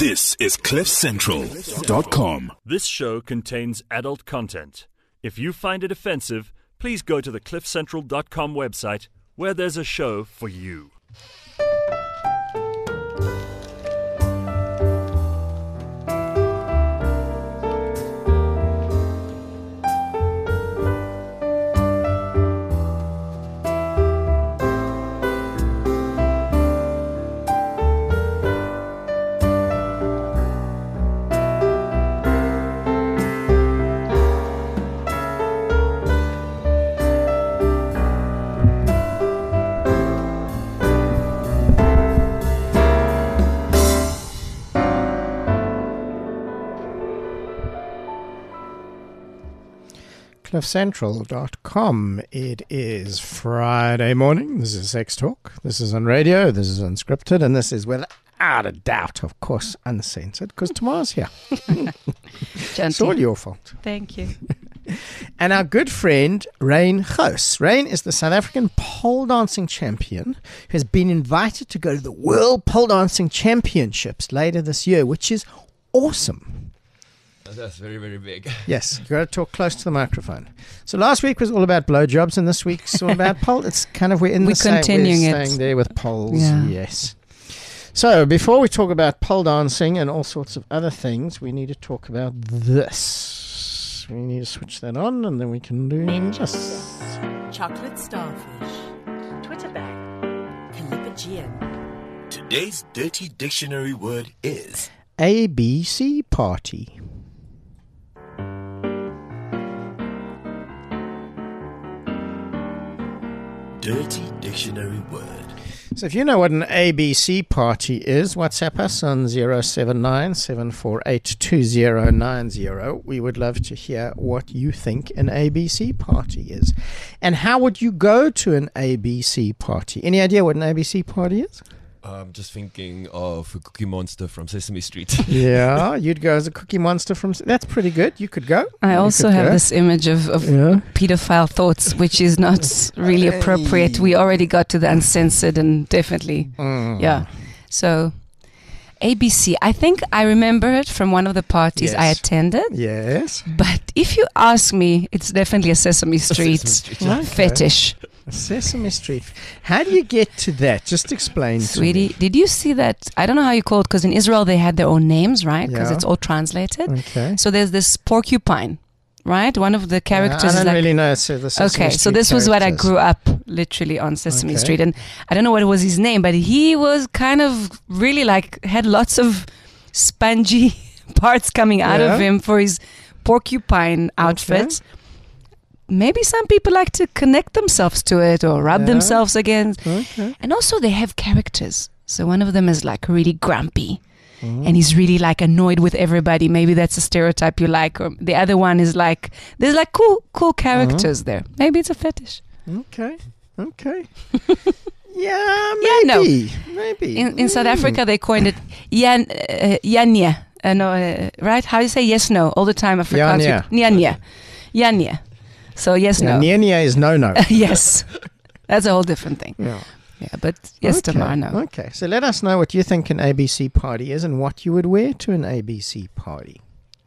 This is CliffCentral.com. This show contains adult content. If you find it offensive, please go to the CliffCentral.com website where there's a show for you. CliffCentral.com. It is Friday morning. This is Sex Talk. This is on radio. This is unscripted. And this is without a doubt, of course, uncensored, because tomorrow's here. It's all your fault. Thank you. And our good friend, Rein Gous. Rein is the South African pole dancing champion who has been invited to go to the World Pole Dancing Championships later this year, which is awesome. That's very, very big. Yes, you've got to talk close to the microphone. So last week was all about blowjobs, and this week's all about pole. It's kind of we're staying there with poles. Yeah. Yes. So before we talk about pole dancing and all sorts of other things, we need to talk about this. We need to switch that on, and then we can do this. Chocolate starfish. Twitter bag. Calipigian. Today's dirty dictionary word is ABC party. Dirty dictionary word. So if you know what an ABC party is, WhatsApp us on 079-748-2090. We would love to hear what you think an ABC party is. And how would you go to an ABC party? Any idea what an ABC party is? I'm just thinking of a Cookie Monster from Sesame Street. Yeah, you'd go as a Cookie Monster from... That's pretty good. You could go. I also have this image of pedophile thoughts, which is not really appropriate. We already got to the uncensored and definitely... Yeah. So, ABC. I think I remember it from one of the parties I attended. Yes. But if you ask me, it's definitely a Sesame Street, fetish. Sesame Street. How do you get to that? Just explain, Sweetie, to me. Did you see that? I don't know how you call it, because in Israel they had their own names, right? Because it's all translated. Okay. So there's this porcupine, right? One of the characters. I don't really know. So the Sesame Street so this was what I grew up literally on Sesame Street, and I don't know what was his name, but he was kind of really had lots of spongy parts coming out of him for his porcupine outfit. Maybe some people like to connect themselves to it or rub themselves against. Okay. And also they have characters. So one of them is really grumpy. And he's really annoyed with everybody. Maybe that's a stereotype you like. Or the other one is there's cool characters there. Maybe it's a fetish. Okay. Yeah, maybe. Maybe. In South Africa they coined it Yanya. Right? How do you say yes, no? All the time Afrikaans. Yanya. So yes, no. Nyanya is no. Yes. That's a whole different thing. Yeah, but yes, tomorrow, no. Okay, so let us know what you think an ABC party is and what you would wear to an ABC party.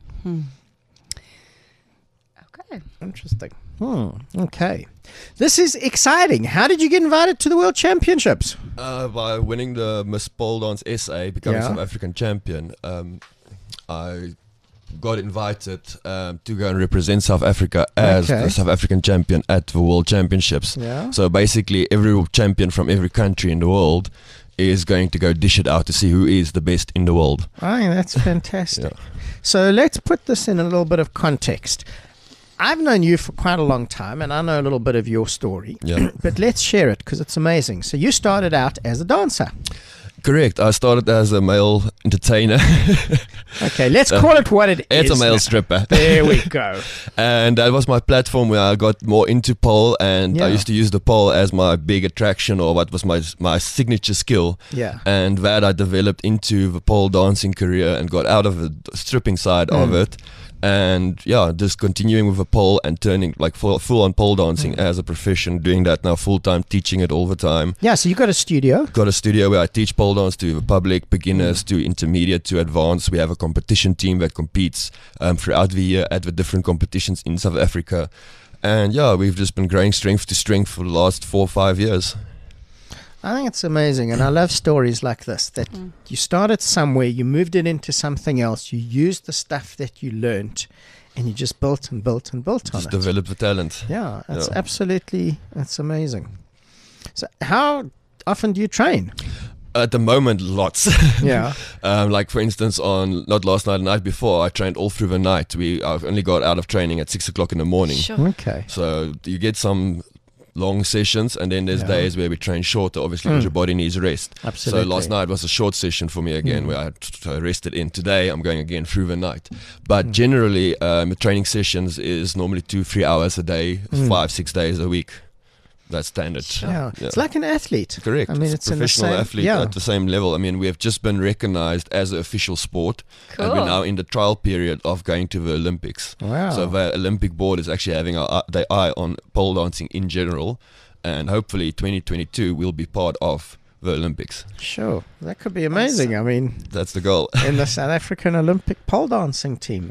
Okay. Interesting. Okay. This is exciting. How did you get invited to the World Championships? By winning the Miss Pole Dance SA, becoming South African champion. I got invited to go and represent South Africa as the South African champion at the World Championships. Yeah. So basically every champion from every country in the world is going to go dish it out to see who is the best in the world. Oh, that's fantastic. So let's put this in a little bit of context. I've known you for quite a long time, and I know a little bit of your story. Yeah. But let's share it, because it's amazing. So you started out as a dancer. Correct. I started as a male entertainer. Okay, let's call it what it is. It's a male stripper. There we go. And that was my platform where I got more into pole, and I used to use the pole as my big attraction, or what was my signature skill. Yeah. And that I developed into the pole dancing career and got out of the stripping side of it. And yeah, just continuing with the pole and turning like full on pole dancing as a profession, doing that now full time, teaching it all the time. Yeah, so you got a studio? Got a studio where I teach pole dance to the public, beginners to intermediate to advanced. We have a competition team that competes throughout the year at the different competitions in South Africa. And yeah, we've just been growing strength to strength for the last 4 or 5 years. I think it's amazing, and I love stories like this, that you started somewhere, you moved it into something else, you used the stuff that you learned, and you just built and built and built on it. Just develop the talent. Yeah, that's amazing. So how often do you train? At the moment, lots. Yeah. Like for instance, on not last night, the night before, I trained all through the night. I've only got out of training at 6 o'clock in the morning. Sure. Okay. So you get some long sessions, and then there's days where we train shorter, obviously, because your body needs rest. Absolutely. So last night was a short session for me again, where I rested in. Today I'm going again through the night. But generally, training sessions is normally 2-3 hours a day, 5-6 days a week. That's standard. Sure. Yeah. It's like an athlete. Correct. I mean, it's a professional athlete at the same level. I mean, we have just been recognized as an official sport. Cool. And we're now in the trial period of going to the Olympics. Wow. So the Olympic board is actually having their eye on pole dancing in general. And hopefully 2022 will be part of the Olympics. Sure. That could be amazing. I mean, that's the goal. In the South African Olympic pole dancing team.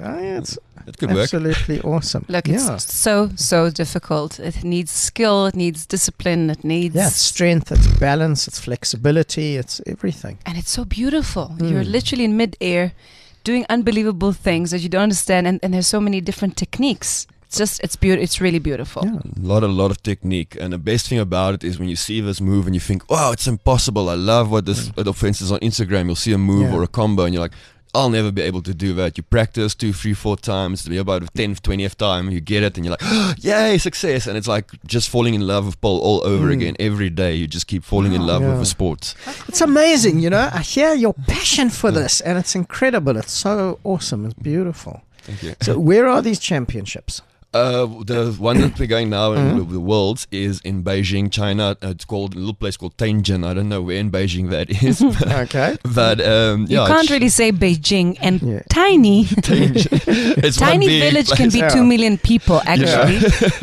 It could work. Absolutely awesome. Look, it's so difficult. It needs skill, it needs discipline, it needs... Yeah, it's strength, it's balance, it's flexibility, it's everything. And it's so beautiful. You're literally in mid-air doing unbelievable things that you don't understand, and there's so many different techniques. It's beautiful. It's really beautiful. Yeah. A lot of technique, and the best thing about it is when you see this move and you think, "Wow, it's impossible." I love what this. For instance, on Instagram, you'll see a move or a combo, and you're like, "I'll never be able to do that." You practice 2, 3, 4 times. To be about the 10th, 20th time, you get it, and you're like, oh, "Yay, success!" And it's like just falling in love with pole all over again. Every day, you just keep falling in love with the sport. It's amazing, you know. I hear your passion for this, and it's incredible. It's so awesome. It's beautiful. Thank you. So, where are these championships? The one that we're going now in the Worlds is in Beijing, China. It's called a little place called Tianjin. I don't know where in Beijing that is. Okay. But you can't really say Beijing and tiny. It's tiny village can be 2 million people, actually.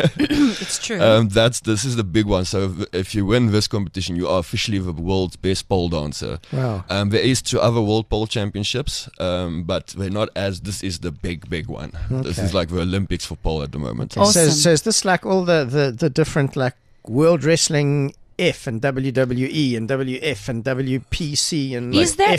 It's true. This is the big one. So if you win this competition, you are officially the world's best pole dancer. Wow. There is 2 other World Pole Championships, but they're not as. This is the big one. Okay. This is like the Olympics for pole at the moment. Okay. Awesome. So is this like all the different like World Wrestling F and WWE and WF and WPC and is there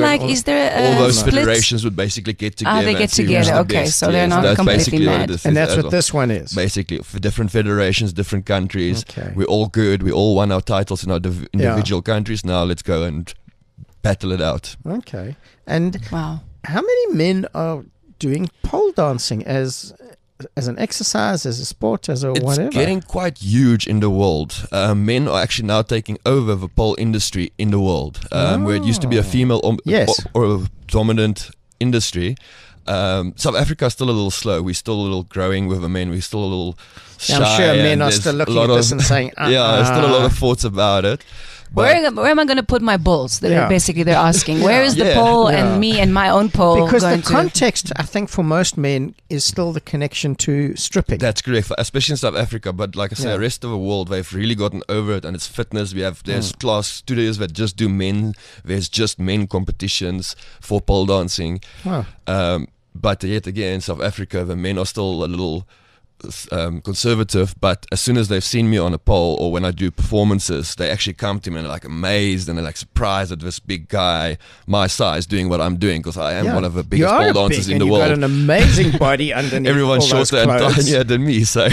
all those federations would basically get together. They get together. Okay, so they're not completely mad. And that's what this one is. Basically, for different federations, different countries. Okay. We're all good. We all won our titles in our individual countries. Now let's go and battle it out. Okay. And wow, how many men are doing pole dancing as an exercise, as a sport, as a whatever? It's getting quite huge in the world. Men are actually now taking over the pole industry in the world, where it used to be a female or a dominant industry. South Africa is still a little slow. We're still a little growing with the men. We're still a little shy. I'm sure men are still looking at this and saying, there's still a lot of thoughts about it. Where am I going to put my balls? Basically, they're asking. Where is the pole and me and my own pole? Because the context, I think, for most men is still the connection to stripping. That's correct, especially in South Africa. But like I say, the rest of the world, they've really gotten over it, and it's fitness. There's class studios that just do men. There's just men competitions for pole dancing. Wow. But yet again, in South Africa, the men are still a little conservative, but as soon as they've seen me on a pole or when I do performances, they actually come to me and are like amazed and they're like surprised at this big guy my size doing what I'm doing, because I am one of the biggest pole dancers in the world. You've got an amazing body underneath. Everyone's shorter and tinier than me, so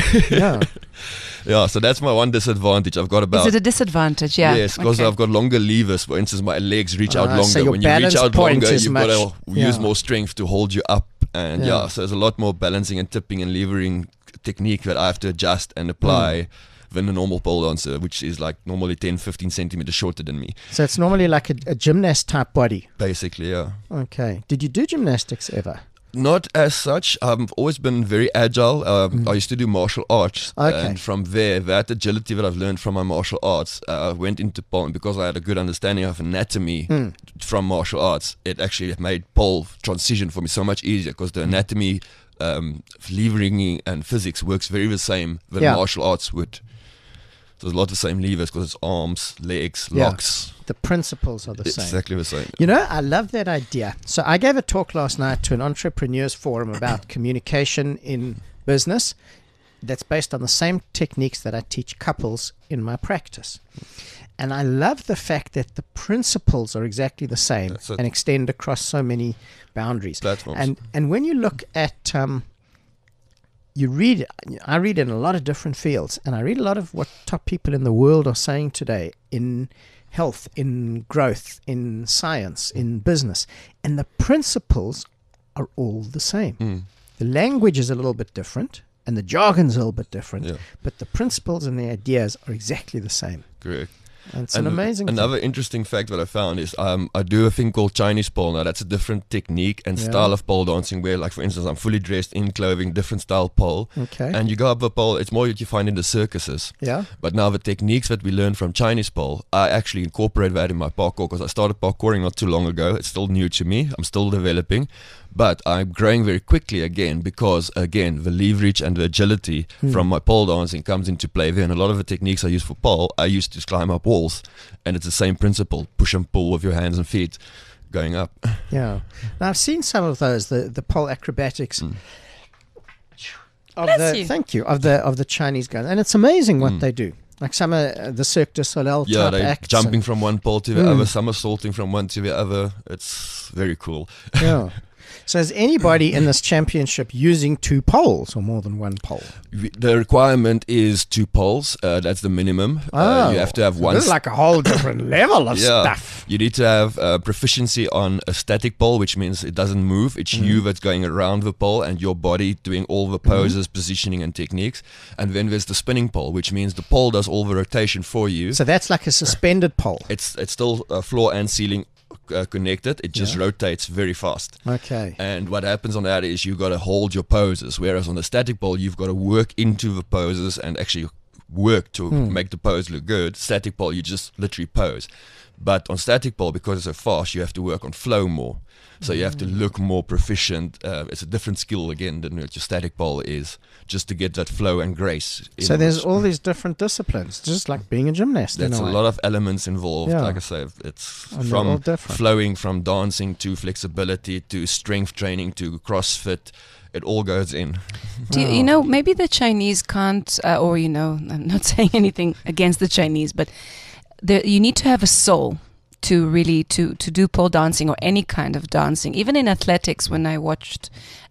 yeah, so that's my one disadvantage. I've got about. Is it a disadvantage? Yeah. Yes, because I've got longer levers. For instance, my legs reach out longer. So when you reach out longer, you've got to use more more strength to hold you up, and so there's a lot more balancing and tipping and levering technique that I have to adjust and apply than a normal pole dancer, which is like normally 10-15 centimeters shorter than me. So it's normally like a gymnast type body. Basically, yeah. Okay. Did you do gymnastics ever? Not as such. I've always been very agile. I used to do martial arts. Okay. And from there, that agility that I've learned from my martial arts, went into pole. And because I had a good understanding of anatomy from martial arts, it actually made pole transition for me so much easier, because the anatomy levering and physics works very the same than martial arts would. So there's a lot of the same levers because it's arms, legs, locks. The principles are the same. Exactly the same. You know, I love that idea. So I gave a talk last night to an entrepreneurs forum about communication in business that's based on the same techniques that I teach couples in my practice. And I love the fact that the principles are exactly the same and extend across so many boundaries. Platforms. And when you look at... I read in a lot of different fields, and I read a lot of what top people in the world are saying today in health, in growth, in science, in business. And the principles are all the same. The language is a little bit different, and the jargon's a little bit different, but the principles and the ideas are exactly the same. Correct. And it's an amazing Another interesting fact that I found is I do a thing called Chinese pole. Now that's a different technique and style of pole dancing where, like for instance, I'm fully dressed in clothing, different style pole. Okay. And you go up a pole, it's more that you find in the circuses. Yeah. But now the techniques that we learn from Chinese pole, I actually incorporate that in my parkour because I started parkouring not too long ago. It's still new to me. I'm still developing. But I'm growing very quickly again because, again, the leverage and the agility from my pole dancing comes into play there. And a lot of the techniques I use for pole, I used to climb up walls. And it's the same principle, push and pull with your hands and feet going up. Yeah. Now, I've seen some of those, the pole acrobatics of the Chinese guys. And it's amazing what they do. Like some of the Cirque du Soleil type acts. Jumping from one pole to the other, somersaulting from one to the other. It's very cool. Yeah. So is anybody in this championship using 2 poles or more than 1 pole? The requirement is 2 poles. That's the minimum. You have to have one. This is like a whole different level of stuff. You need to have proficiency on a static pole, which means it doesn't move. It's you that's going around the pole and your body doing all the poses, positioning and techniques. And then there's the spinning pole, which means the pole does all the rotation for you. So that's like a suspended pole. It's still floor and ceiling connected. It just rotates very fast. Okay. And what happens on that is you got to hold your poses, whereas on the static pole you've got to work into the poses and actually work to make the pose look good. Static pole, you just literally pose. But on static pole, because it's so fast, you have to work on flow more. So you have to look more proficient. It's a different skill again than what your static pole is, just to get that flow and grace. So there's all these different disciplines, just like being a gymnast. There's a lot of elements involved. Yeah. Like I say, it's from flowing, from dancing to flexibility to strength training to CrossFit. It all goes in. Do you know, maybe the Chinese can't, or I'm not saying anything against the Chinese, but you need to have a soul to really to do pole dancing or any kind of dancing. Even in athletics, when I watched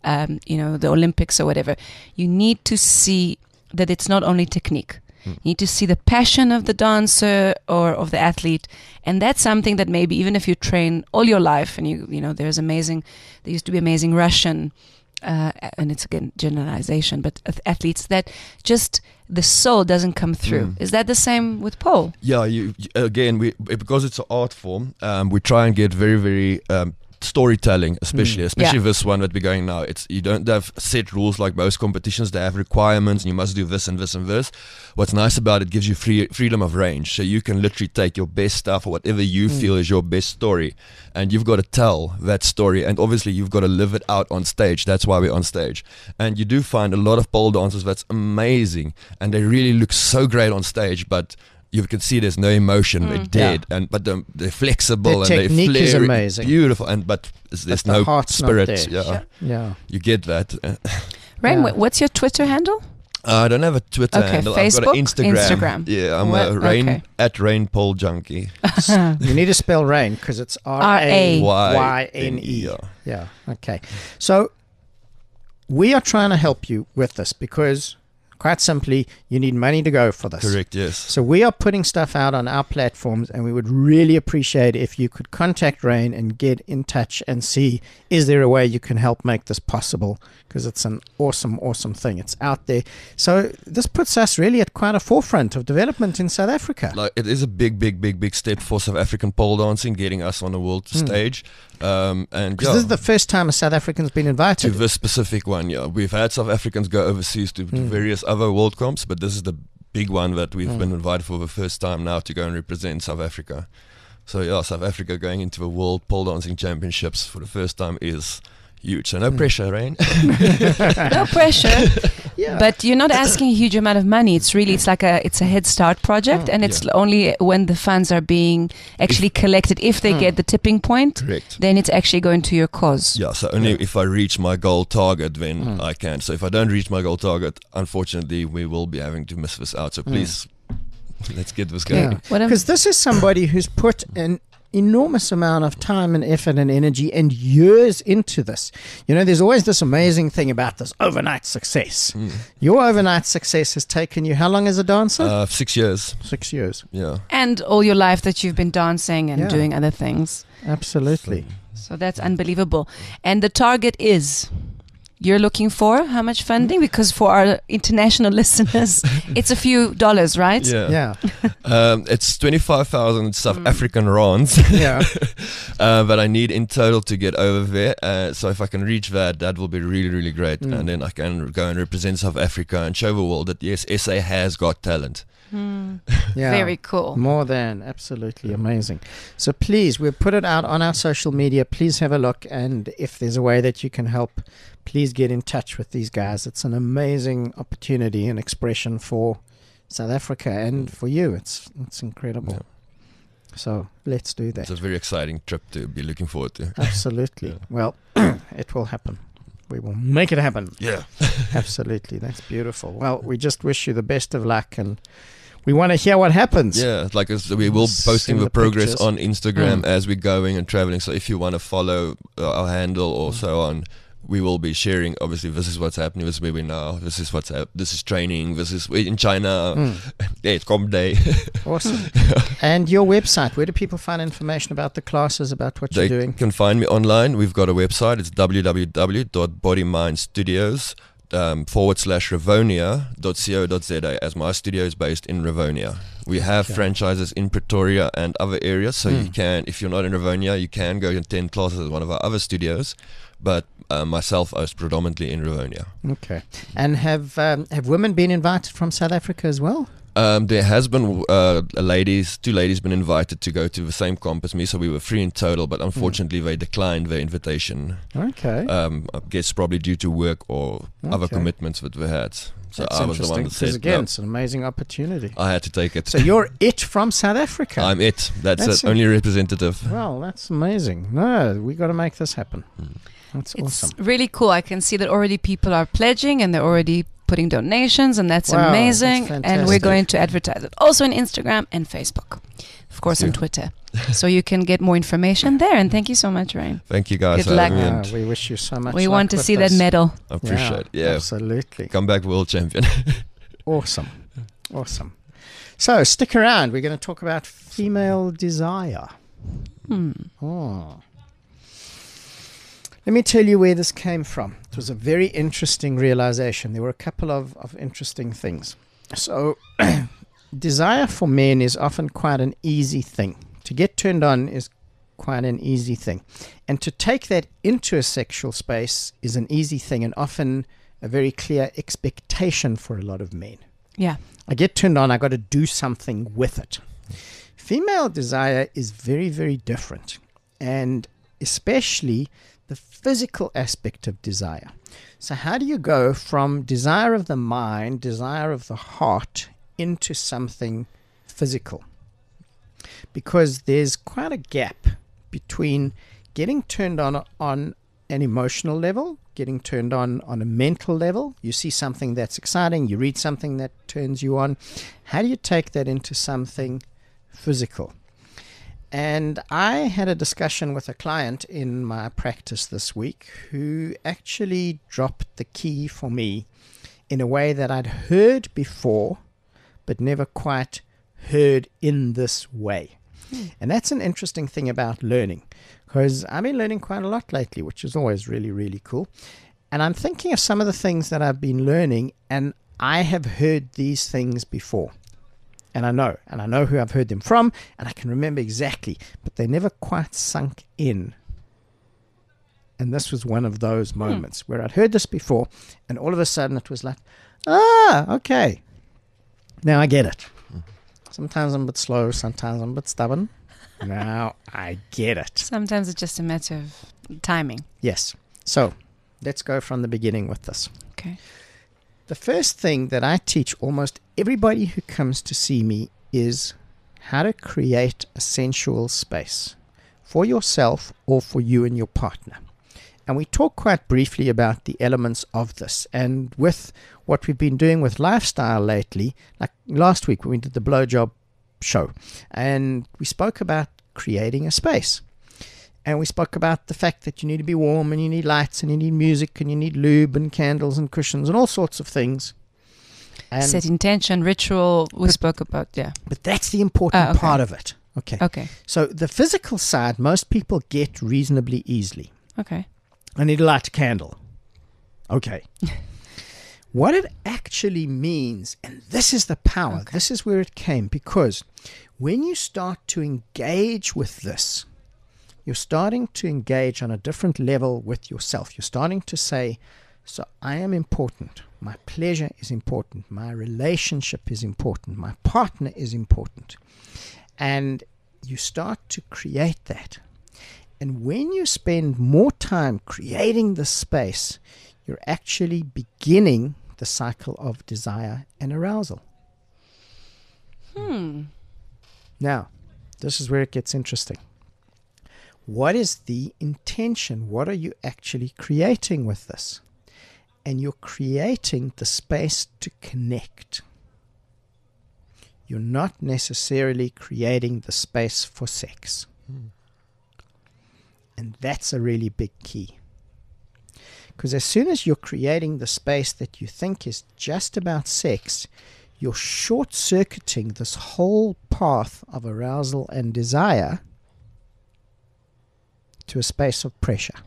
the Olympics or whatever, you need to see that it's not only technique. You need to see the passion of the dancer or of the athlete, and that's something that maybe even if you train all your life, and there used to be amazing Russian and it's again generalization, but athletes that just the soul doesn't come through. Is that the same with pole? Yeah, because it's an art form, we try and get very, very storytelling, especially this one that we're going now. You don't have set rules like most competitions. They have requirements, and you must do this and this and this. What's nice about it gives you freedom of range, so you can literally take your best stuff or whatever you feel is your best story, and you've got to tell that story, and obviously you've got to live it out on stage. That's why we're on stage. And you do find a lot of pole dancers that's amazing, and they really look so great on stage, but you can see there's no emotion. They're dead, but they're flexible and they flare. Is amazing, beautiful, but there's no spirit. Yeah, you get that. Rain, what's your Twitter handle? I don't have a Twitter handle. Facebook? I've got an Instagram. Yeah, I'm at Rain Pole Junkie. You need to spell Rain because it's RAYNE. Yeah. Okay. So we are trying to help you with this because, quite simply, you need money to go for this. Correct, yes. So we are putting stuff out on our platforms, and we would really appreciate if you could contact Rain and get in touch and see, is there a way you can help make this possible? Because it's an awesome, awesome thing. It's out there. So this puts us really at quite a forefront of development in South Africa. Like, it is a big, big, big, big step for South African pole dancing, getting us on the world stage. And this is the first time a South African's been invited to this specific one. Yeah, we've had South Africans go overseas to various other world comps, but this is the big one that we've been invited for the first time now to go and represent South Africa. So South Africa going into the World Pole Dancing Championships for the first time is huge. So no pressure, Rain. No pressure. Yeah. But you're not asking a huge amount of money. It's like it's a Head Start project, and it's only when the funds are being actually collected, if they get the tipping point, correct, then it's actually going to your cause. Yeah, so only if I reach my goal target, then I can. So if I don't reach my goal target, unfortunately, we will be having to miss this out. So please, let's get this going. Because this is somebody who's put an enormous amount of time and effort and energy and years into this. You know, there's always this amazing thing about this overnight success. Your overnight success has taken you how long as a dancer? 6 years. 6 years. Yeah. And all your life that you've been dancing and doing other things. Absolutely. So that's unbelievable. And the target is... You're looking for how much funding? Because for our international listeners, it's a few dollars, right? Yeah. It's 25,000 South African rands. Yeah. But I need in total to get over there. So if I can reach that will be really, really great. And then I can go and represent South Africa and show the world that yes, SA has got talent. Yeah, very cool. More than absolutely amazing. So please, we'll put it out on our social media. Please have a look, and if there's a way that you can help, please get in touch with these guys. It's an amazing opportunity and expression for South Africa and for you. It's incredible. Yeah. So let's do that. It's a very exciting trip to be looking forward to. Absolutely. Yeah. Well, it will happen. We will make it happen. Yeah. Absolutely. That's beautiful. Well, we just wish you the best of luck, and we want to hear what happens. Yeah, like we will posting the progress pictures on Instagram as we're going and traveling. So if you want to follow our handle or so on, we will be sharing. Obviously, this is what's happening. This is where we now. This is what's happening. This is training. This is in China. It's Comp Day. Awesome. And your website, where do people find information about the classes, about what you're doing? They can find me online. We've got a website. It's www.bodymindstudios.com. /Rivonia.co.za, as my studio is based in Rivonia. We have franchises in Pretoria and other areas, so you can, if you're not in Rivonia, you can go and attend classes at one of our other studios, but myself, I was predominantly in Rivonia. Okay. And have women been invited from South Africa as well? There has been two ladies been invited to go to the same comp as me, so we were 3 in total, but unfortunately they declined their invitation. Okay. I guess probably due to work or other commitments that we had. So that's I was the one that said, again, it's an amazing opportunity. I had to take it. So you're it from South Africa. I'm it. That's the only representative. Well, that's amazing. No, we got to make this happen. That's awesome. It's really cool. I can see that already people are pledging and they're already putting donations, and that's amazing. That's and we're going to advertise it also on Instagram and Facebook, of course, on Twitter. So you can get more information there. And thank you so much, Ryan. Thank you, guys. Good luck. We wish you so much. We want to see that medal. I appreciate it. Yeah, absolutely. Come back world champion. Awesome. So stick around. We're going to talk about female desire. Let me tell you where this came from. It was a very interesting realization. There were a couple of interesting things. So desire for men is often quite an easy thing. To get turned on is quite an easy thing. And to take that into a sexual space is an easy thing, and often a very clear expectation for a lot of men. Yeah. I get turned on, I got to do something with it. Female desire is very, very different. And especially the physical aspect of desire. So how do you go from desire of the mind, desire of the heart, into something physical? Because there's quite a gap between getting turned on an emotional level, getting turned on a mental level. You see something that's exciting, you read something that turns you on. How do you take that into something physical? And I had a discussion with a client in my practice this week who actually dropped the key for me in a way that I'd heard before, but never quite heard in this way. And that's an interesting thing about learning, because I've been learning quite a lot lately, which is always really, really cool. And I'm thinking of some of the things that I've been learning, and I have heard these things before. And I know who I've heard them from, and I can remember exactly, but they never quite sunk in. And this was one of those moments where I'd heard this before, and all of a sudden it was like, okay, now I get it. Sometimes I'm a bit slow, sometimes I'm a bit stubborn. Now I get it. Sometimes it's just a matter of timing. Yes. So let's go from the beginning with this. Okay. The first thing that I teach almost everybody who comes to see me is how to create a sensual space for yourself or for you and your partner. And we talk quite briefly about the elements of this. And with what we've been doing with lifestyle lately, like last week when we did the blowjob show, and we spoke about creating a space. And we spoke about the fact that you need to be warm, and you need lights, and you need music, and you need lube and candles and cushions and all sorts of things. And set intention, ritual, we spoke about, yeah. But that's the important part of it. Okay. So the physical side, most people get reasonably easily. Okay. I need to light a candle. Okay. What it actually means, and this is the power, this is where it came, because when you start to engage with this, you're starting to engage on a different level with yourself. You're starting to say, so I am important. My pleasure is important. My relationship is important. My partner is important. And you start to create that. And when you spend more time creating the space, you're actually beginning the cycle of desire and arousal. Now, this is where it gets interesting. What is the intention? What are you actually creating with this? And you're creating the space to connect. You're not necessarily creating the space for sex. And that's a really big key. Because as soon as you're creating the space that you think is just about sex, you're short-circuiting this whole path of arousal and desire to a space of pressure.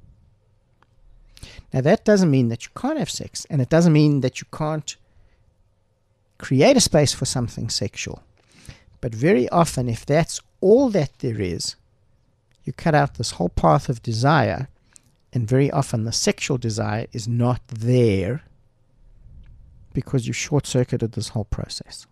Now, that doesn't mean that you can't have sex, and it doesn't mean that you can't create a space for something sexual. But very often, if that's all that there is, you cut out this whole path of desire, and very often the sexual desire is not there because you short-circuited this whole process.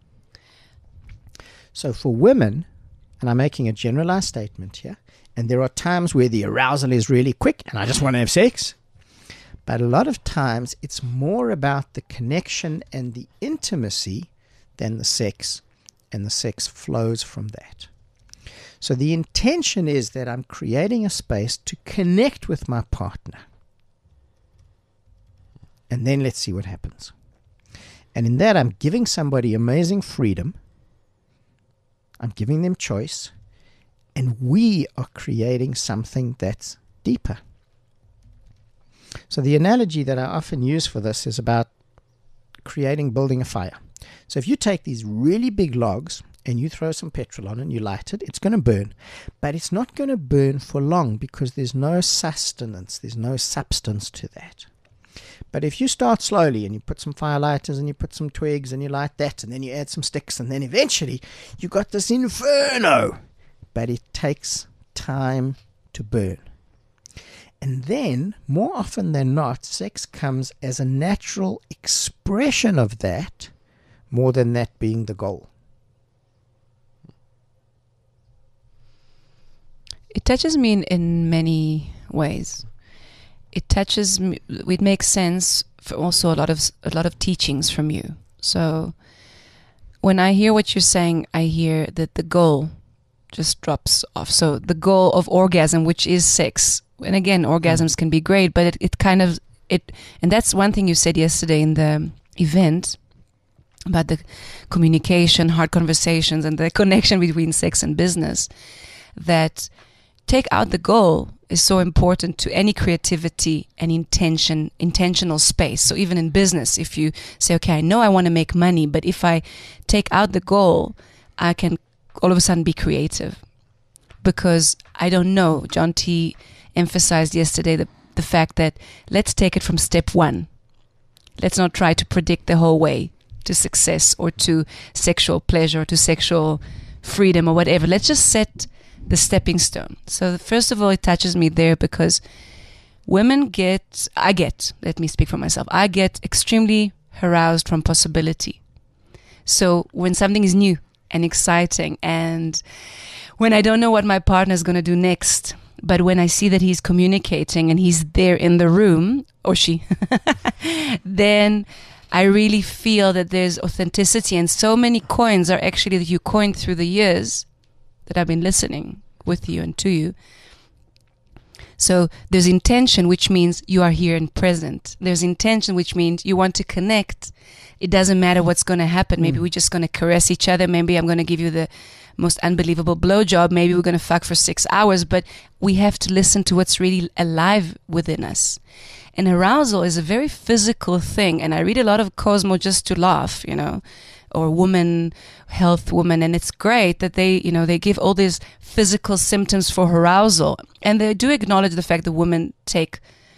So for women, and I'm making a generalized statement here, and there are times where the arousal is really quick and I just want to have sex. But a lot of times it's more about the connection and the intimacy than the sex, and the sex flows from that. So the intention is that I'm creating a space to connect with my partner. And then let's see what happens. And in that, I'm giving somebody amazing freedom. I'm giving them choice. And we are creating something that's deeper. So the analogy that I often use for this is about building a fire. So if you take these really big logs and you throw some petrol on and you light it, it's going to burn. But it's not going to burn for long because there's no sustenance, there's no substance to that. But if you start slowly and you put some firelighters and you put some twigs and you light that and then you add some sticks and then eventually you got this inferno. But it takes time to burn. And then, more often than not, sex comes as a natural expression of that, more than that being the goal. It touches me in many ways. It touches me. It makes sense for also a lot of teachings from you. So when I hear what you're saying, I hear that the goal just drops off. So the goal of orgasm, which is sex, and again, orgasms can be great, but it kind of, and that's one thing you said yesterday in the event about the communication, hard conversations, and the connection between sex and business, that take out the goal is so important to any creativity and intentional space. So even in business, if you say, okay, I know I want to make money, but if I take out the goal, I can all of a sudden be creative. Because I don't know, John T. emphasized yesterday the fact that let's take it from step one. Let's not try to predict the whole way to success or to sexual pleasure or to sexual freedom or whatever. Let's just set the stepping stone. So first of all, it touches me there because women let me speak for myself, I get extremely aroused from possibility. So when something is new and exciting and when I don't know what my partner is going to do next, But when I see that he's communicating and he's there in the room, or she, then I really feel that there's authenticity. And so many coins are actually that you coined through the years that I've been listening with you and to you. So there's intention, which means you are here and present. There's intention, which means you want to connect. It doesn't matter what's going to happen. Maybe we're just going to caress each other. Maybe I'm going to give you the most unbelievable blowjob. Maybe we're going to fuck for 6 hours. But we have to listen to what's really alive within us. And arousal is a very physical thing. And I read a lot of Cosmo just to laugh, or health woman. And it's great that they give all these physical symptoms for arousal. And they do acknowledge the fact that women take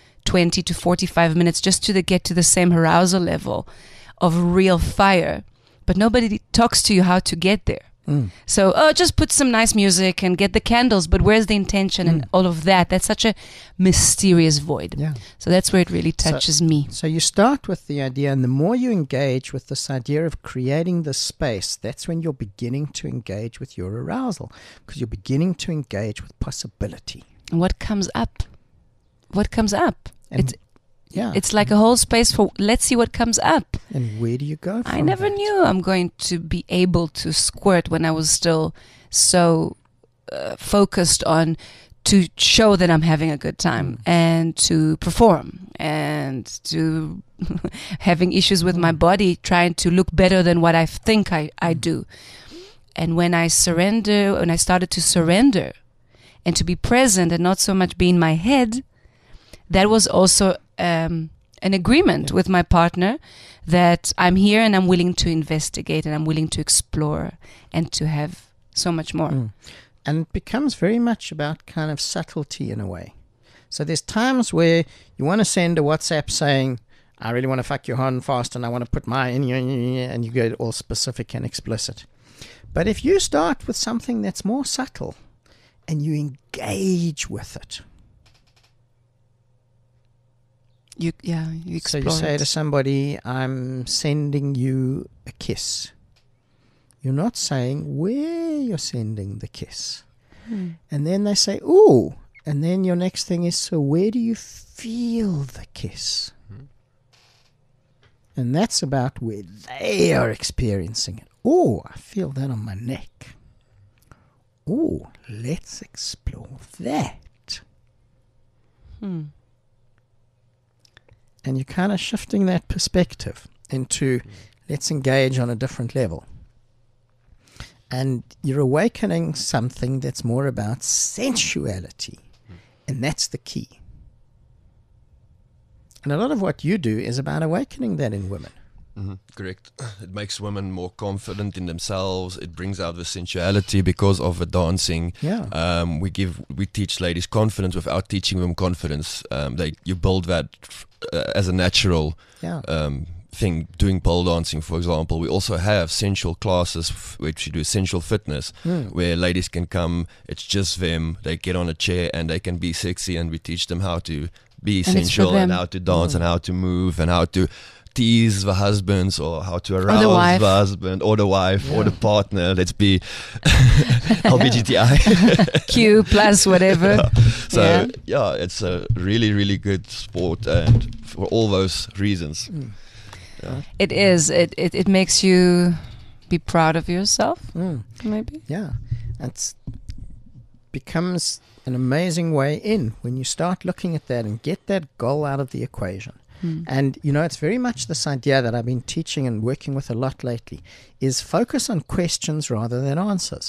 20 to 45 minutes just to get to the same arousal level of real fire. But nobody talks to you how to get there. So, just put some nice music and get the candles, but where's the intention and all of that? That's such a mysterious void. Yeah. So that's where it really touches me. So you start with the idea, and the more you engage with this idea of creating the space, that's when you're beginning to engage with your arousal, because you're beginning to engage with possibility. And what comes up? What comes up? Yeah. It's like a whole space for, let's see what comes up. And where do you go from I never that? knew I'm going to be able to squirt when I was still so focused on to show that I'm having a good time and to perform and to having issues with my body, trying to look better than what I think I do. And when I started to surrender and to be present and not so much be in my head, that was also an agreement with my partner that I'm here and I'm willing to investigate and I'm willing to explore and to have so much more. And it becomes very much about kind of subtlety in a way. So there's times where you want to send a WhatsApp saying, I really want to fuck you hard and fast and I want to put my in, and you get all specific and explicit. But if you start with something that's more subtle and you engage with it, you explore. So you say to somebody, I'm sending you a kiss. You're not saying where you're sending the kiss. And then they say, ooh. And then your next thing is, so where do you feel the kiss? And that's about where they are experiencing it. Oh, I feel that on my neck. Oh, let's explore that. And you're kind of shifting that perspective into let's engage on a different level. And you're awakening something that's more about sensuality. And that's the key. And a lot of what you do is about awakening that in women. Correct. It makes women more confident in themselves. It brings out the sensuality because of the dancing. Yeah. We teach ladies confidence without teaching them confidence. You build that as a natural thing. Doing pole dancing, for example, we also have sensual classes which you do sensual fitness, where ladies can come. It's just them. They get on a chair and they can be sexy, and we teach them how to be sensual and how to dance and how to move and how to tease the husbands or how to arouse the husband or the wife or the partner. Let's be LBGTI. Q plus whatever. So it's a really, really good sport, and for all those reasons. It is. It makes you be proud of yourself, maybe. Yeah. It becomes an amazing way in when you start looking at that and get that goal out of the equation. And, it's very much this idea that I've been teaching and working with a lot lately is focus on questions rather than answers.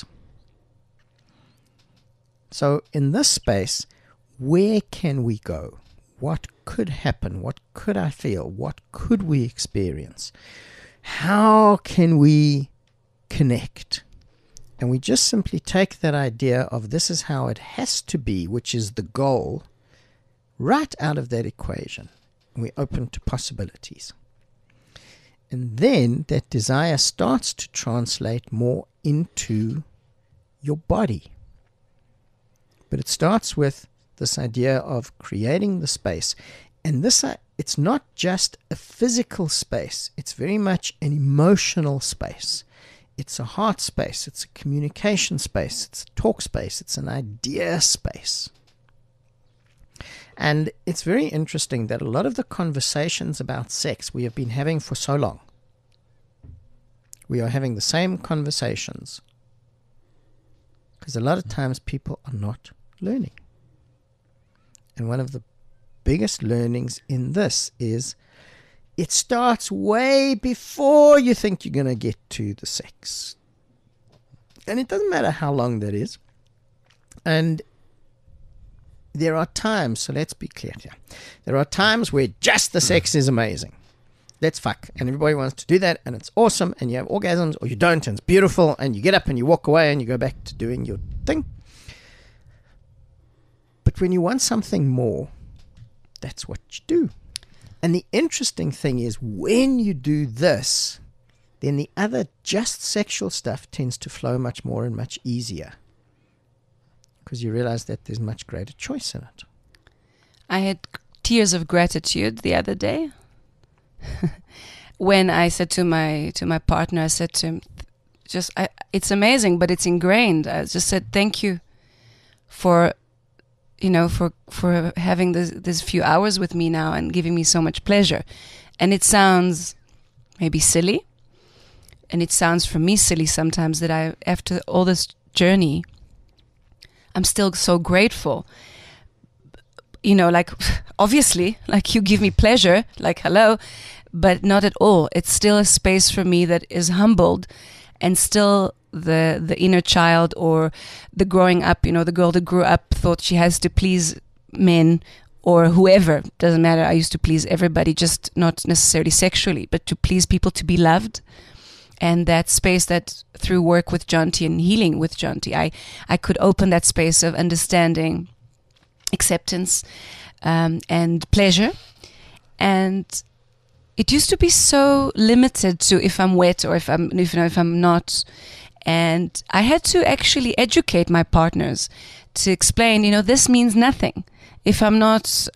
So in this space, where can we go? What could happen? What could I feel? What could we experience? How can we connect? And we just simply take that idea of this is how it has to be, which is the goal, right out of that equation. And we open to possibilities. And then that desire starts to translate more into your body. But it starts with this idea of creating the space. And this, it's not just a physical space. It's very much an emotional space. It's a heart space. It's a communication space. It's a talk space. It's an idea space. And it's very interesting that a lot of the conversations about sex we have been having for so long, we are having the same conversations because a lot of times people are not learning. And one of the biggest learnings in this is it starts way before you think you're going to get to the sex. And it doesn't matter how long that is. And there are times, so let's be clear here. There are times where just the sex is amazing. Let's fuck. And everybody wants to do that, and it's awesome, and you have orgasms, or you don't, and it's beautiful, and you get up and you walk away and you go back to doing your thing. But when you want something more, that's what you do. And the interesting thing is, when you do this, then the other just sexual stuff tends to flow much more and much easier. Because you realize that there's much greater choice in it. I had tears of gratitude the other day when I said to my partner, I said to him, it's amazing, but it's ingrained. I just said, thank you for having this few hours with me now and giving me so much pleasure. And it sounds maybe silly, and it sounds for me silly sometimes that after all this journey, I'm still so grateful. Like, obviously, like, you give me pleasure, like, hello, but not at all. It's still a space for me that is humbled, and still the inner child, or the growing up, the girl that grew up thought she has to please men or whoever, doesn't matter. I used to please everybody, just not necessarily sexually, but to please people, to be loved. And that space that through work with Jonty and healing with Jonty, I could open that space of understanding, acceptance, and pleasure. And it used to be so limited to if I'm wet or if I'm not. And I had to actually educate my partners to explain, this means nothing. If I'm not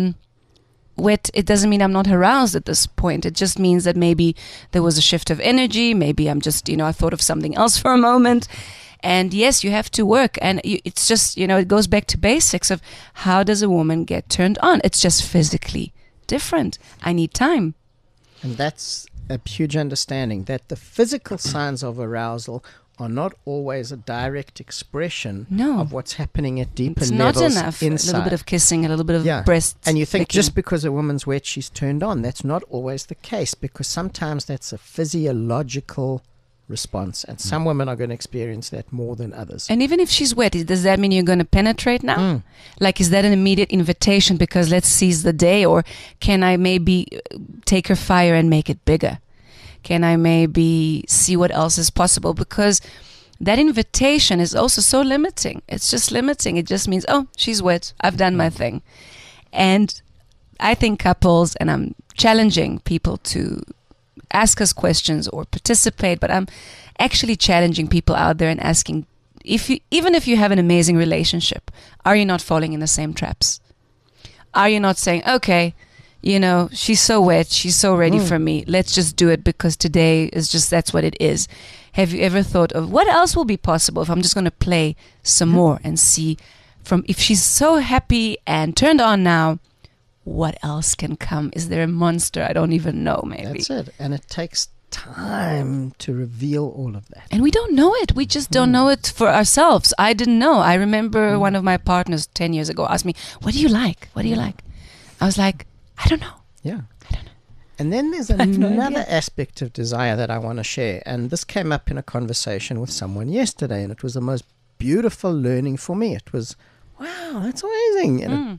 wet, it doesn't mean I'm not aroused at this point. It just means that maybe there was a shift of energy. Maybe I'm just, I thought of something else for a moment. And yes, you have to work. And it's just, it goes back to basics of how does a woman get turned on? It's just physically different. I need time. And that's a huge understanding that the physical signs of arousal are not always a direct expression of what's happening at deeper levels inside. It's not enough. A little bit of kissing, a little bit of breast. And you think licking. Just because a woman's wet, she's turned on. That's not always the case, because sometimes that's a physiological response, and some women are going to experience that more than others. And even if she's wet, does that mean you're going to penetrate now? Like, is that an immediate invitation because let's seize the day? Or can I maybe take her fire and make it bigger? Can I maybe see what else is possible? Because that invitation is also so limiting. It's just limiting. It just means, oh, she's wet. I've done my thing. And I think couples, and I'm challenging people to ask us questions or participate, but I'm actually challenging people out there and asking, even if you have an amazing relationship, are you not falling in the same traps? Are you not saying, okay, she's so wet, she's so ready for me, let's just do it because today is just, that's what it is. Have you ever thought of what else will be possible if I'm just going to play some more and see if she's so happy and turned on now, what else can come? Is there a monster I don't even know, maybe? That's it. And it takes time to reveal all of that. And we don't know it. We just don't know it for ourselves. I didn't know. I remember one of my partners 10 years ago asked me, what do you like? What do you like? I was like, I don't know. Yeah. I don't know. And then there's another aspect of desire that I want to share. And this came up in a conversation with someone yesterday, and it was the most beautiful learning for me. It was, wow, that's amazing. And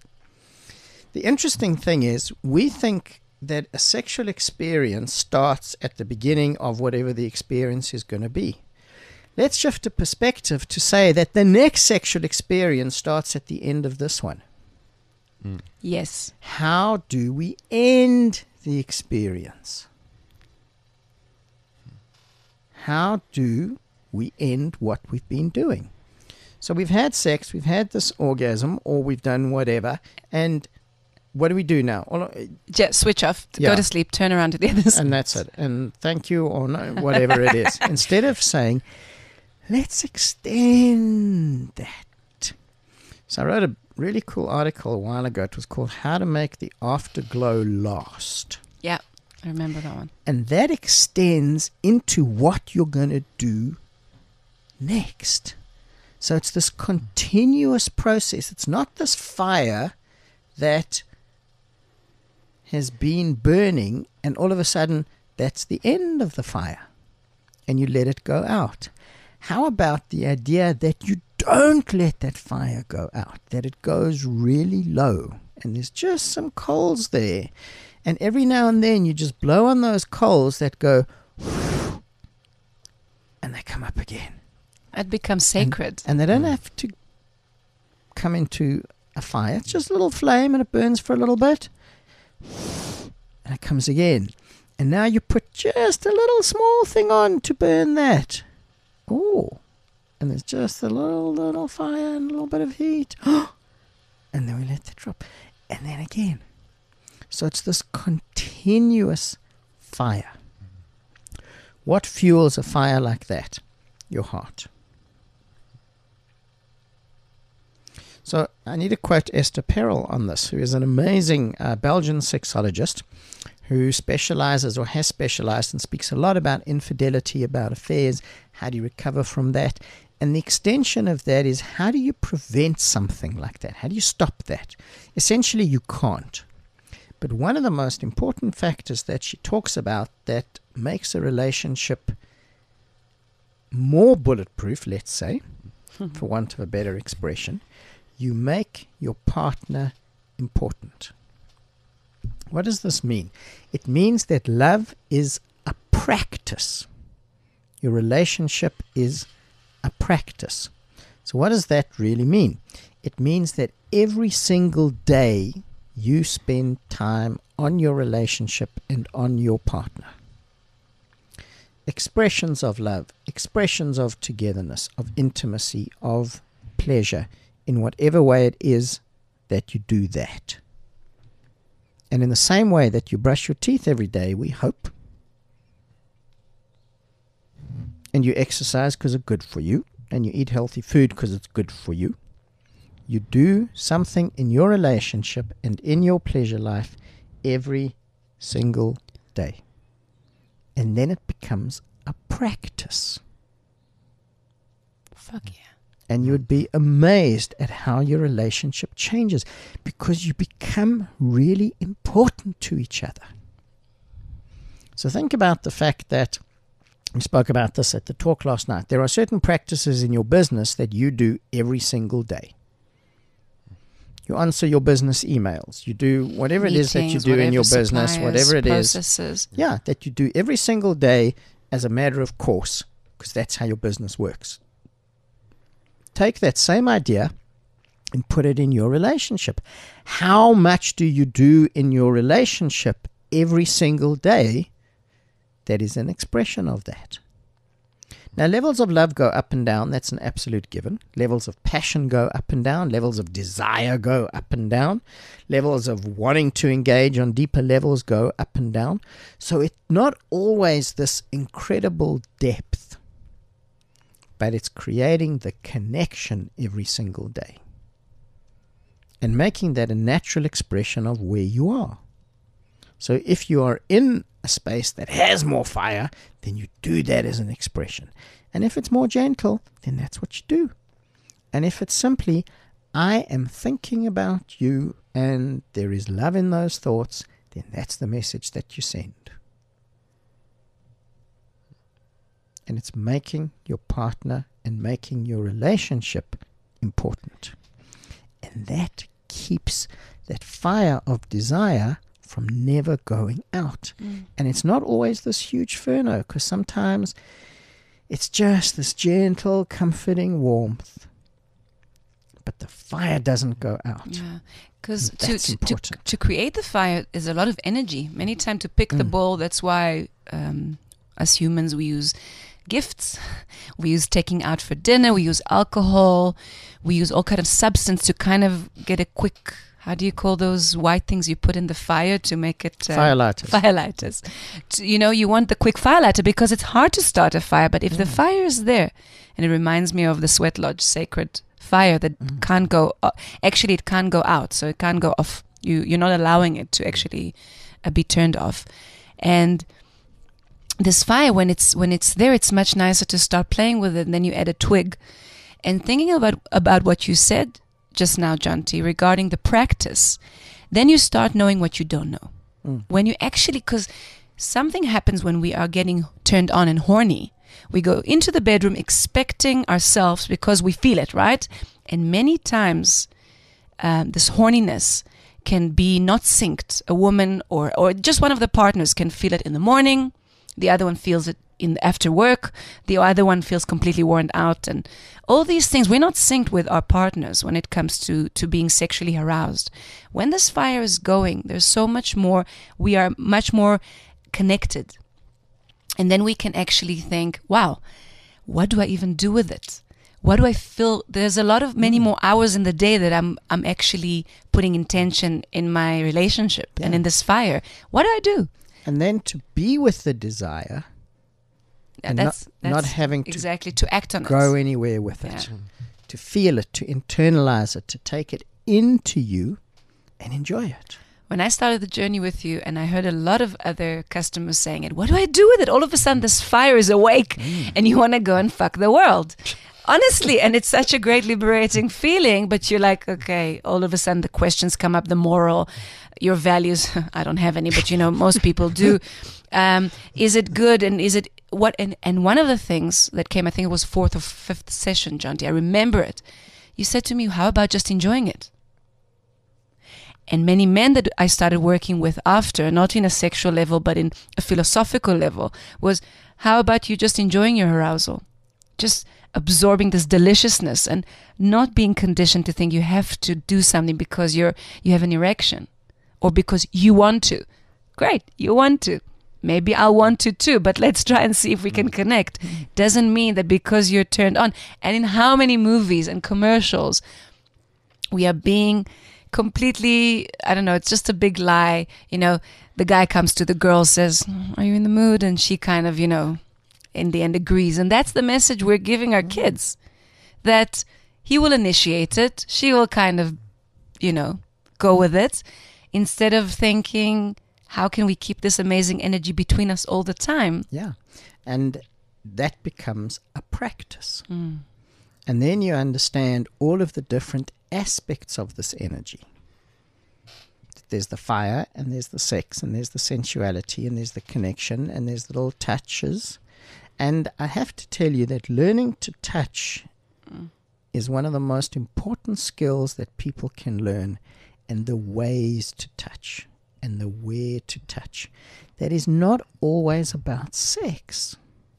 the interesting thing is, we think that a sexual experience starts at the beginning of whatever the experience is going to be. Let's shift the perspective to say that the next sexual experience starts at the end of this one. Yes. How do we end the experience? How do we end what we've been doing? So we've had sex, we've had this orgasm, or we've done whatever, and what do we do now? Just switch off, go to sleep, turn around to the other side. And that's it. And thank you, or no, whatever it is. Instead of saying, let's extend that. So I wrote really cool article a while ago. It was called How to Make the Afterglow Last. Yeah, I remember that one. And that extends into what you're going to do next. So it's this continuous process. It's not this fire that has been burning and all of a sudden that's the end of the fire and you let it go out. How about the idea that you don't let that fire go out, that it goes really low and there's just some coals there, and every now and then you just blow on those coals that go and they come up again. It becomes sacred. And they don't have to come into a fire. It's just a little flame and it burns for a little bit. And it comes again. And now you put just a little small thing on to burn that. Oh. And there's just a little fire and a little bit of heat. And then we let that drop. And then again. So it's this continuous fire. What fuels a fire like that? Your heart. So I need to quote Esther Perel on this, who is an amazing Belgian sexologist who specializes or has specialized and speaks a lot about infidelity, about affairs, how do you recover from that. And the extension of that is, how do you prevent something like that? How do you stop that? Essentially, you can't. But one of the most important factors that she talks about that makes a relationship more bulletproof, let's say, for want of a better expression, you make your partner important. What does this mean? It means that love is a practice. Your relationship is a practice. So what does that really mean? It means that every single day you spend time on your relationship and on your partner. Expressions of love, expressions of togetherness, of intimacy, of pleasure, in whatever way it is that you do that. And in the same way that you brush your teeth every day, we hope, and you exercise because it's good for you, and you eat healthy food because it's good for you, you do something in your relationship and in your pleasure life every single day. And then it becomes a practice. Fuck yeah. And you would be amazed at how your relationship changes, because you become really important to each other. So think about the fact that, we spoke about this at the talk last night, there are certain practices in your business that you do every single day. You answer your business emails. You do whatever it is that you do in your business, whatever it is. Yeah, that you do every single day as a matter of course, because that's how your business works. Take that same idea and put it in your relationship. How much do you do in your relationship every single day that is an expression of that? Now, levels of love go up and down. That's an absolute given. Levels of passion go up and down. Levels of desire go up and down. Levels of wanting to engage on deeper levels go up and down. So it's not always this incredible depth, but it's creating the connection every single day and making that a natural expression of where you are. So if you are in a space that has more fire, then you do that as an expression. And if it's more gentle, then that's what you do. And if it's simply, I am thinking about you and there is love in those thoughts, then that's the message that you send. And it's making your partner and making your relationship important. And that keeps that fire of desire from never going out. And it's not always this huge inferno, because sometimes it's just this gentle, comforting warmth. But the fire doesn't go out. Yeah, because to create the fire is a lot of energy. Many times to pick the ball, that's why as humans we use gifts, we use taking out for dinner, we use alcohol, we use all kind of substance to kind of get a quick, how do you call those white things you put in the fire to make it firelighters. Firelighters. You know, you want the quick firelighter because it's hard to start a fire, but if the fire is there, and it reminds me of the Sweat Lodge sacred fire that can't go. Actually, it can't go out, so it can't go off. You're not allowing it to actually be turned off. And this fire, when it's there, it's much nicer to start playing with it. And then you add a twig. And thinking about what you said just now, Jonty, regarding the practice, then you start knowing what you don't know. When you actually, because something happens when we are getting turned on and horny. We go into the bedroom expecting ourselves because we feel it, right? And many times this horniness can be not synced. A woman or just one of the partners can feel it in the morning. The other one feels it after work. The other one feels completely worn out. And all these things, we're not synced with our partners when it comes to being sexually aroused. When this fire is going, there's so much more. We are much more connected. And then we can actually think, wow, what do I even do with it? What do I feel? There's many more hours in the day that I'm actually putting intention in my relationship and in this fire. What do I do? And then to be with the desire and that's not having to act on go anywhere with it. To feel it, to internalize it, to take it into you and enjoy it. When I started the journey with you and I heard a lot of other customers saying it, what do I do with it? All of a sudden this fire is awake and you want to go and fuck the world. Honestly, and it's such a great liberating feeling, but you're like, okay, all of a sudden the questions come up, the moral, your values. I don't have any, but most people do. Is it good and is it what? And one of the things that came, I think it was 4th or 5th session, Jonty, I remember it. You said to me, how about just enjoying it? And many men that I started working with after, not in a sexual level, but in a philosophical level, was how about you just enjoying your arousal? Just absorbing this deliciousness and not being conditioned to think you have to do something because you have an erection or because you want to. Great, you want to. Maybe I'll want to too, but let's try and see if we can connect. Doesn't mean that because you're turned on. And in how many movies and commercials we are being completely, I don't know, it's just a big lie. The guy comes to the girl, says, are you in the mood? And she kind of, in the end agrees. And that's the message we're giving our kids, that he will initiate it. She will kind of, go with it, instead of thinking, how can we keep this amazing energy between us all the time? Yeah. And that becomes a practice. And then you understand all of the different aspects of this energy. There's the fire, and there's the sex, and there's the sensuality, and there's the connection, and there's the little touches. And I have to tell you that learning to touch is one of the most important skills that people can learn, and the ways to touch and the where to touch. That is not always about sex,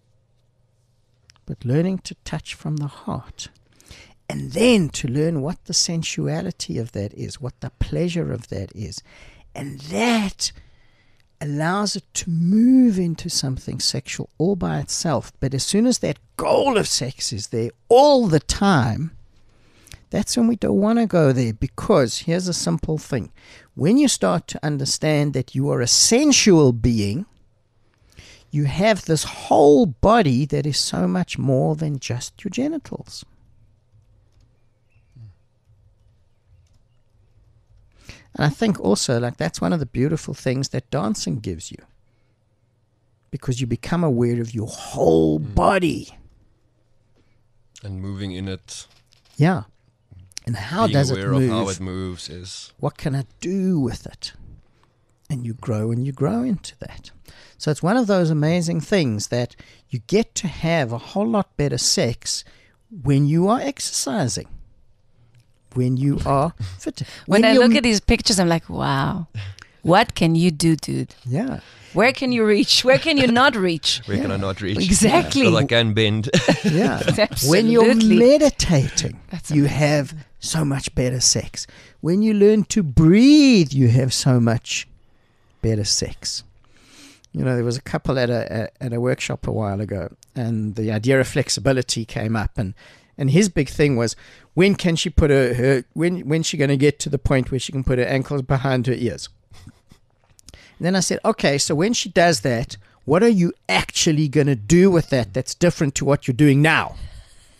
but learning to touch from the heart. And then to learn what the sensuality of that is, what the pleasure of that is. And that allows it to move into something sexual all by itself. But as soon as that goal of sex is there all the time, that's when we don't want to go there. Because here's a simple thing. When you start to understand that you are a sensual being, you have this whole body that is so much more than just your genitals. And I think also, that's one of the beautiful things that dancing gives you. Because you become aware of your whole body. And moving in it. Yeah. And how does it move? Being aware of how it moves is... What can I do with it? And you grow into that. So it's one of those amazing things that you get to have a whole lot better sex when you are exercising. When you are fit. When I look at these pictures, I'm like, wow, what can you do, dude? Yeah. Where can you reach? Where can you not reach? Where can I not reach? Exactly. Because I can bend. Yeah. Absolutely. When you're meditating, you have so much better sex. When you learn to breathe, you have so much better sex. There was a couple at a workshop a while ago, and the idea of flexibility came up, and his big thing was, when can she put when's she going to get to the point where she can put her ankles behind her ears? And then I said, okay, so when she does that, what are you actually going to do with that that's different to what you're doing now?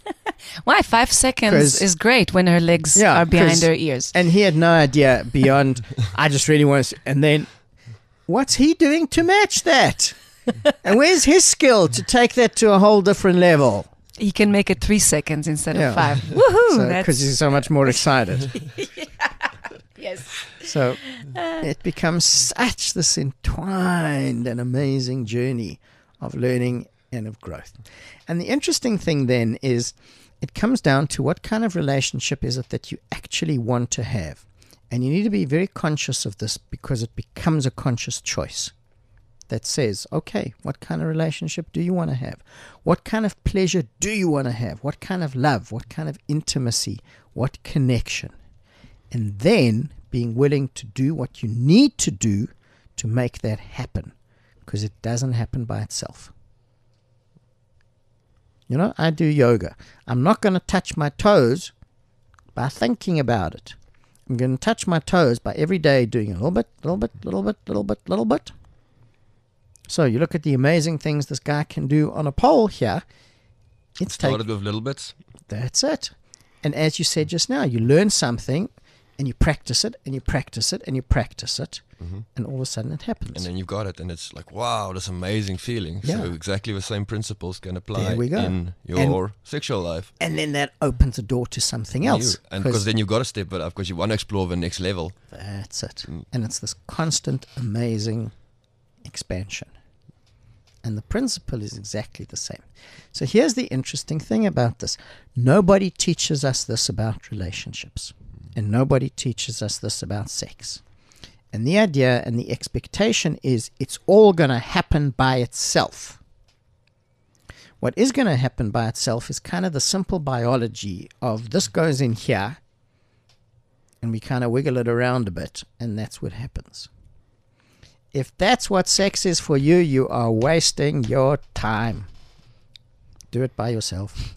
Why 5 seconds is great when her legs are behind her ears. And he had no idea beyond, I just really want to, and then what's he doing to match that? And where's his skill to take that to a whole different level? He can make it 3 seconds instead of 5. Woohoo! Because he's so much more excited. Yes. So it becomes such this entwined and amazing journey of learning and of growth. And the interesting thing then is it comes down to what kind of relationship is it that you actually want to have. And you need to be very conscious of this because it becomes a conscious choice that says, okay, what kind of relationship do you want to have? What kind of pleasure do you want to have? What kind of love? What kind of intimacy? What connection? And then being willing to do what you need to do to make that happen, because it doesn't happen by itself. You know, I do yoga. I'm not going to touch my toes by thinking about it. I'm going to touch my toes by every day doing a little bit, little bit, little bit, little bit, little bit. So you look at the amazing things this guy can do on a pole here. It's started with little bits. That's it. And as you said just now, you learn something and you practice it and you practice it and you practice it. Mm-hmm. And all of a sudden it happens. And then you've got it and it's like, wow, this amazing feeling. Yeah. So exactly the same principles can apply in your sexual life. And then that opens the door to something else. And because then you've got to step it up because you want to explore the next level. That's it. And it's this constant, amazing expansion. And the principle is exactly the same. So here's the interesting thing about this. Nobody teaches us this about relationships. And nobody teaches us this about sex. And the idea and the expectation is it's all going to happen by itself. What is going to happen by itself is kind of the simple biology of this goes in here and we kind of wiggle it around a bit and that's what happens. If that's what sex is for you, you are wasting your time. Do it by yourself.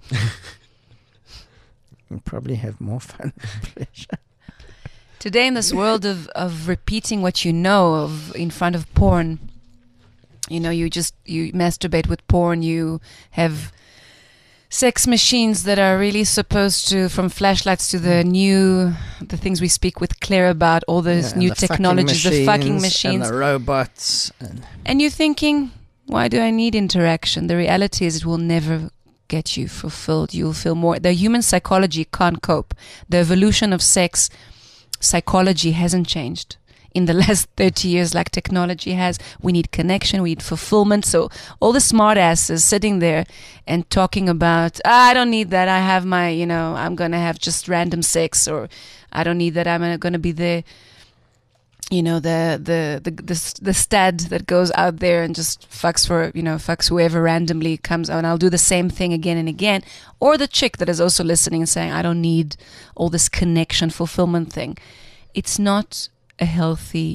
You'll probably have more fun and pleasure. Today, in this world of repeating what you know of in front of porn, you know, you masturbate with porn, you have sex machines that are really supposed to, from flashlights to the things we speak with Claire about, all those new technologies, the fucking machines. And the robots. And you're thinking, why do I need interaction? The reality is it will never get you fulfilled. You'll feel more. The human psychology can't cope. The evolution of sex psychology hasn't changed in the last 30 years like technology has. We need connection, we need fulfillment. So all the smart asses sitting there and talking about, I don't need that, I have my, I'm going to have just random sex, or I don't need that, I'm going to be the stud that goes out there and just fucks whoever randomly comes out, and I'll do the same thing again and again. Or the chick that is also listening and saying, I don't need all this connection fulfillment thing. It's not a healthy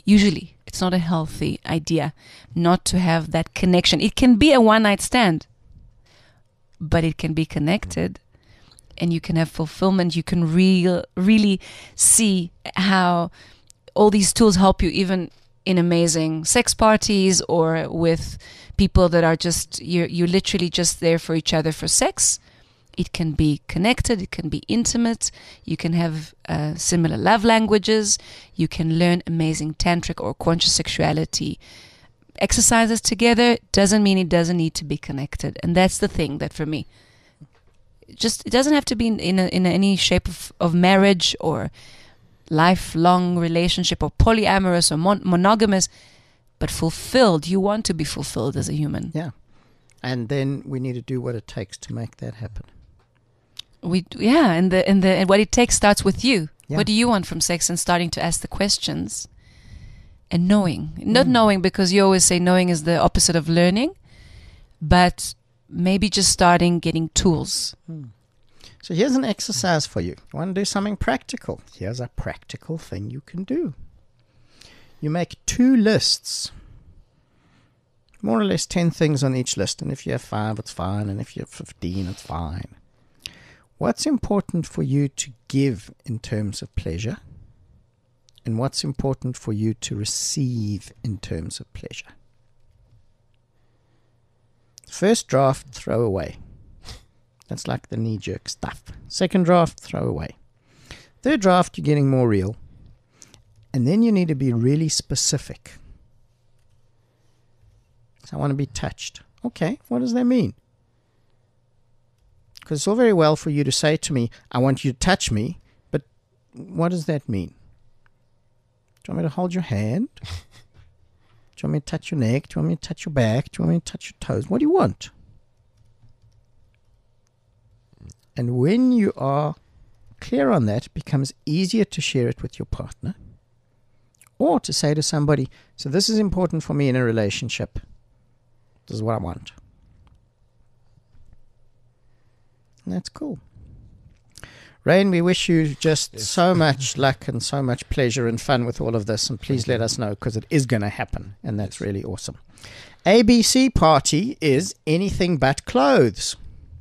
idea not to have that connection. It can be a one-night stand, but it can be connected and you can have fulfillment. You can really see how all these tools help you, even in amazing sex parties or with people that are just, you're literally just there for each other for sex. It can be connected, it can be intimate, you can have similar love languages, you can learn amazing tantric or conscious sexuality exercises together. Doesn't mean it doesn't need to be connected. And that's the thing that for me, it doesn't have to be in any shape of marriage or lifelong relationship or polyamorous or monogamous, but fulfilled. You want to be fulfilled as a human. Yeah. And then we need to do what it takes to make that happen. And what it takes starts with you. Yeah. What do you want from sex? And starting to ask the questions and knowing. Not knowing, because you always say knowing is the opposite of learning, but maybe just starting getting tools. So here's an exercise for you. You want to do something practical? Here's a practical thing you can do. You make 2 lists. More or less 10 things on each list. And if you have 5, it's fine. And if you have 15, it's fine. What's important for you to give in terms of pleasure? And what's important for you to receive in terms of pleasure? First draft, throw away. That's like the knee-jerk stuff. Second draft, throw away. Third draft, you're getting more real. And then you need to be really specific. So I want to be touched. Okay, what does that mean? Because it's all very well for you to say to me, I want you to touch me, but what does that mean? Do you want me to hold your hand? Do you want me to touch your neck? Do you want me to touch your back? Do you want me to touch your toes? What do you want? And when you are clear on that, it becomes easier to share it with your partner. Or to say to somebody, so this is important for me in a relationship. This is what I want. And that's cool. Rain, we wish you just so much luck and so much pleasure and fun with all of this. And please let us know, because it is going to happen. And that's really awesome. ABC party is anything but clothes.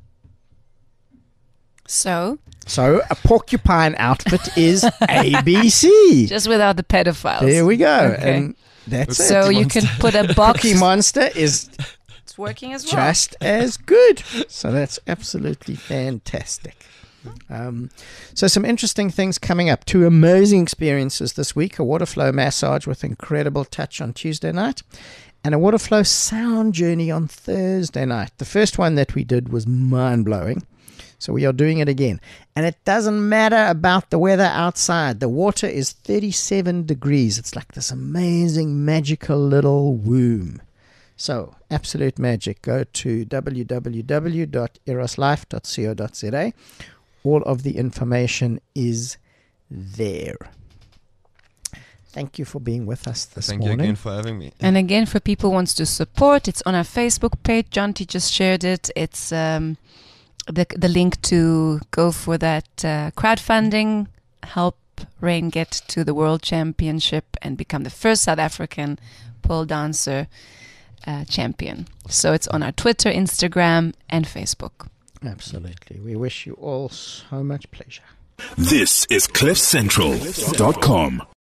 So a porcupine outfit is ABC. Just without the pedophiles. There we go. Okay. And that's it. So you can put a box. Cookie Monster is it's working as well. Just as good. So that's absolutely fantastic. So some interesting things coming up. 2 amazing experiences this week. A water flow massage with incredible touch on Tuesday night. And a water flow sound journey on Thursday night. The first one that we did was mind-blowing. So we are doing it again. And it doesn't matter about the weather outside. The water is 37 degrees. It's like this amazing, magical little womb. So, absolute magic. Go to www.eroslife.co.za. All of the information is there. Thank you for being with us this morning. Thank you again for having me. And again, for people who wants to support, it's on our Facebook page. Jonty just shared it. It's the link to go for that crowdfunding, help Rain get to the World Championship and become the first South African pole dancer champion. So it's on our Twitter, Instagram, and Facebook. Absolutely. We wish you all so much pleasure. This is CliffCentral.com.